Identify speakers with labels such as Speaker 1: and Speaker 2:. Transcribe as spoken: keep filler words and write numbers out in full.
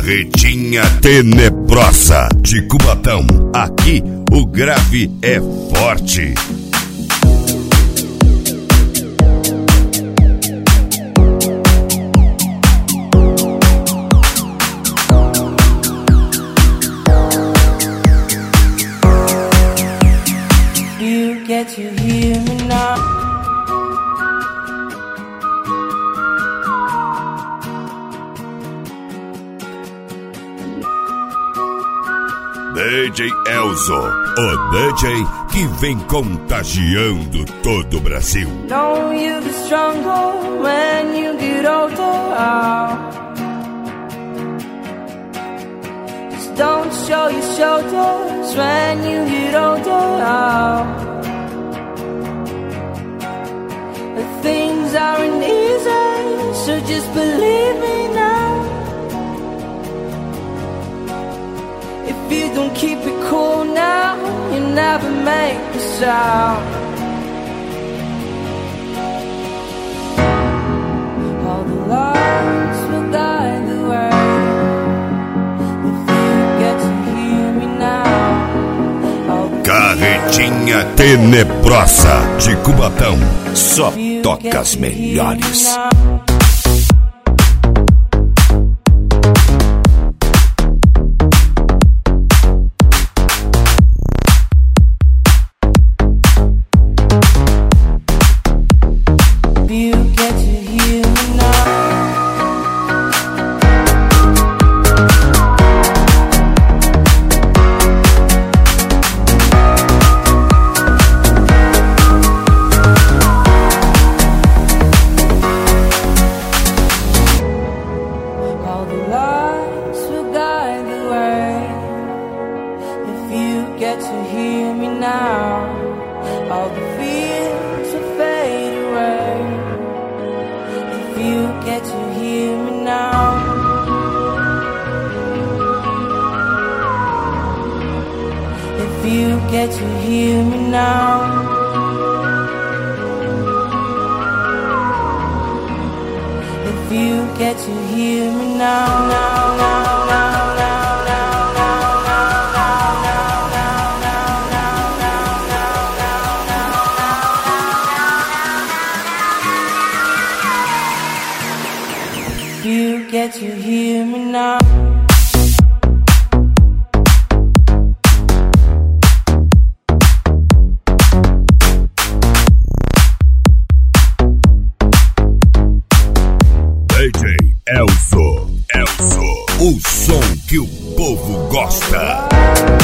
Speaker 1: Carretinha tenebrosa de Cubatão. Aqui o grave é forte.
Speaker 2: You get to hear me now.
Speaker 1: D J Elzo, o D J que vem contagiando todo o Brasil.
Speaker 2: Know you'll be stronger when you get older. Just don't show your shoulders when you get older. The things aren't easy, so just believe me now. If you don't keep it cool now, you never make a sound. All the lights will guide the way. If you get to hear me now.
Speaker 1: Carretinha tenebrosa de Cubatão. Só toca as melhores.
Speaker 2: Get to hear me now. All the fears will fade away. If you get to hear me now. If you get to hear me now. If you get to hear me now, now, now, now, now. You get to hear me now.
Speaker 1: D J Elzo, Elzo, o som que o povo gosta.